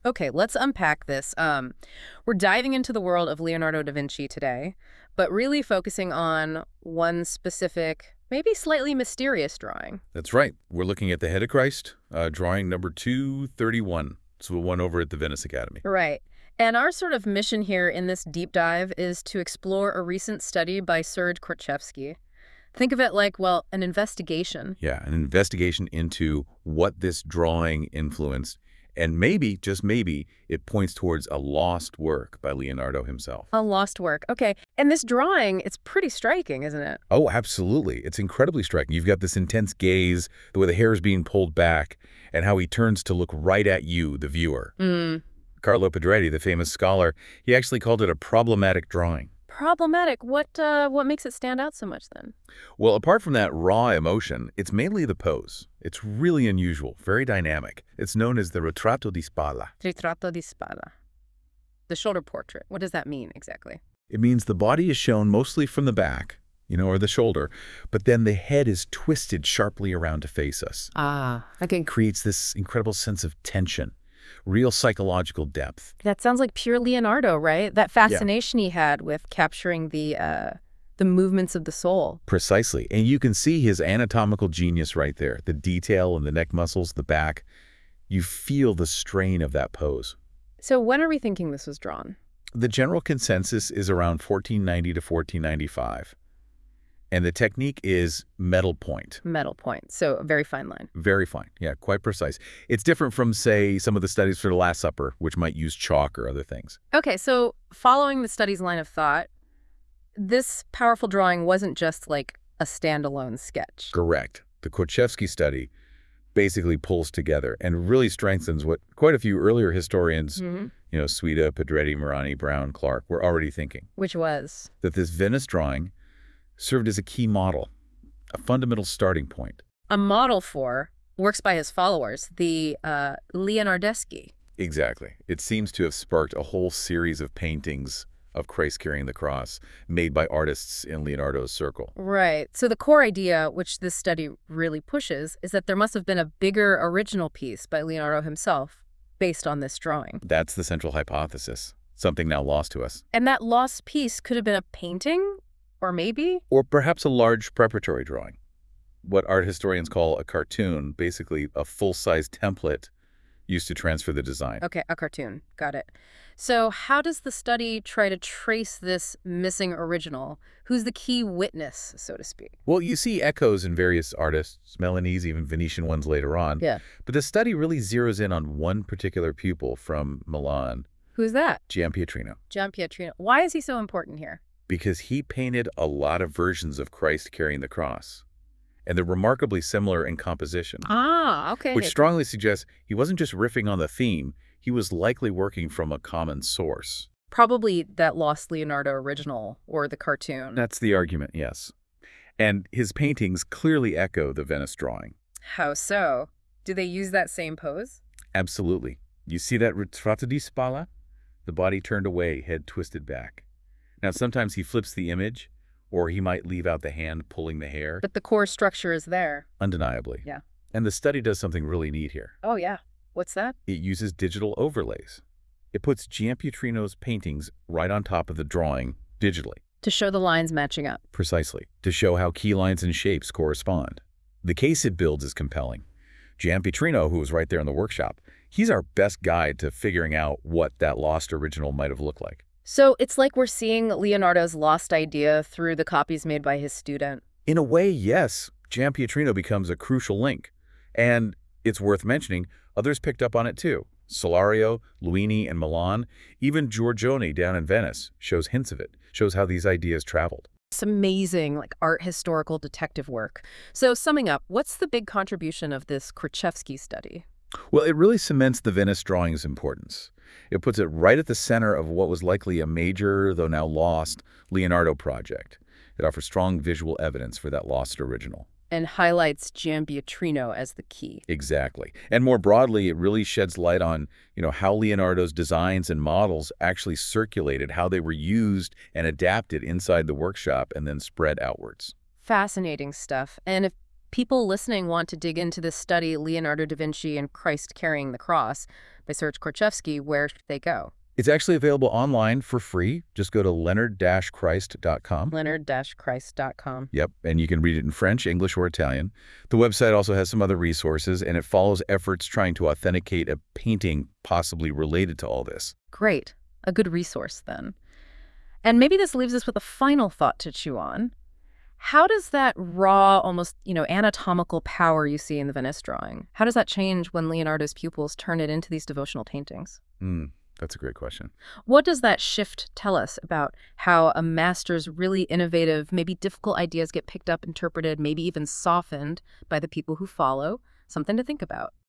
Okay, let's unpack this. We're diving into the world of Leonardo da Vinci today, but really focusing on one specific, maybe slightly mysterious drawing. That's right. We're looking at the head of Christ, drawing number 231. So the one over at the Venice Academy. Right. And our sort of mission here in this deep dive is to explore a recent study by Serge Korchevsky. Think of it like, well, an investigation. Yeah, an investigation into what this drawing influenced. And maybe, just maybe, it points towards a lost work by Leonardo himself. A lost work. Okay. And this drawing, it's pretty striking, isn't it? Oh, absolutely. It's incredibly striking. You've got this intense gaze, the way the hair is being pulled back, and how he turns to look right at you, the viewer. Carlo Pedretti, the famous scholar, he actually called it a problematic drawing. Problematic. What makes it stand out so much then? Well, apart from that raw emotion, it's mainly the pose. It's really unusual, very dynamic. It's known as the ritratto di spalla. Ritratto di spalla. The shoulder portrait. What does that mean exactly? It means the body is shown mostly from the back, or the shoulder, but then the head is twisted sharply around to face us. Okay. Creates this incredible sense of tension, real psychological depth. That sounds like pure Leonardo, right? That fascination he had with capturing the movements of the soul. Precisely. And you can see his anatomical genius right there. The detail in the neck muscles, the back. You feel the strain of that pose. So when are we thinking this was drawn? The general consensus is around 1490 to 1495. And the technique is metal point. Metal point. So a very fine line. Very fine. Yeah, quite precise. It's different from, say, some of the studies for the Last Supper, which might use chalk or other things. Okay, so following the study's line of thought, this powerful drawing wasn't just like a standalone sketch. Correct. The Korchevsky study basically pulls together and really strengthens what quite a few earlier historians, Suida, Pedretti, Marani, Brown, Clark, were already thinking. Which was? That this Venice drawing served as a key model, a fundamental starting point. A model for works by his followers, the Leonardeschi. Exactly. It seems to have sparked a whole series of paintings of Christ carrying the cross made by artists in Leonardo's circle. Right. So the core idea, which this study really pushes, is that there must have been a bigger original piece by Leonardo himself based on this drawing. That's the central hypothesis, something now lost to us. And that lost piece could have been a painting? Or maybe? Or perhaps a large preparatory drawing. What art historians call a cartoon, basically a full-size template used to transfer the design. Okay, a cartoon. Got it. So how does the study try to trace this missing original? Who's the key witness, so to speak? Well, you see echoes in various artists, Milanese, even Venetian ones later on. Yeah. But the study really zeroes in on one particular pupil from Milan. Who's that? Giampietrino. Giampietrino. Why is he so important here? Because he painted a lot of versions of Christ carrying the cross. And they're remarkably similar in composition. Okay. Which strongly suggests he wasn't just riffing on the theme, he was likely working from a common source. Probably that lost Leonardo original or the cartoon. That's the argument, yes. And his paintings clearly echo the Venice drawing. How so? Do they use that same pose? Absolutely. You see that ritratto di spalla? The body turned away, head twisted back. Now, sometimes he flips the image, or he might leave out the hand pulling the hair. But the core structure is there. Undeniably. Yeah. And the study does something really neat here. Oh, yeah. What's that? It uses digital overlays. It puts Giampietrino's paintings right on top of the drawing digitally. To show the lines matching up. Precisely. To show how key lines and shapes correspond. The case it builds is compelling. Giampietrino, who was right there in the workshop, he's our best guide to figuring out what that lost original might have looked like. So it's like we're seeing Leonardo's lost idea through the copies made by his student. In a way, yes. Giampietrino becomes a crucial link. And it's worth mentioning, others picked up on it too. Solario, Luini, and Milan, even Giorgione down in Venice shows hints of it, shows how these ideas traveled. It's amazing, like art historical detective work. So summing up, what's the big contribution of this Korchevsky study? Well, it really cements the Venice drawing's importance. It puts it right at the center of what was likely a major, though now lost, Leonardo project. It offers strong visual evidence for that lost original. And highlights Giampietrino as the key. Exactly. And more broadly, it really sheds light on, how Leonardo's designs and models actually circulated, how they were used and adapted inside the workshop and then spread outwards. Fascinating stuff. And if people listening want to dig into this study, Leonardo da Vinci and Christ Carrying the Cross, by Serge Korchevsky, where should they go? It's actually available online for free. Just go to leonard-christ.com. Leonard-Christ.com. Yep, and you can read it in French, English, or Italian. The website also has some other resources, and it follows efforts trying to authenticate a painting possibly related to all this. Great. A good resource, then. And maybe this leaves us with a final thought to chew on. How does that raw, almost, anatomical power you see in the Venice drawing, how does that change when Leonardo's pupils turn it into these devotional paintings? That's a great question. What does that shift tell us about how a master's really innovative, maybe difficult ideas get picked up, interpreted, maybe even softened by the people who follow? Something to think about.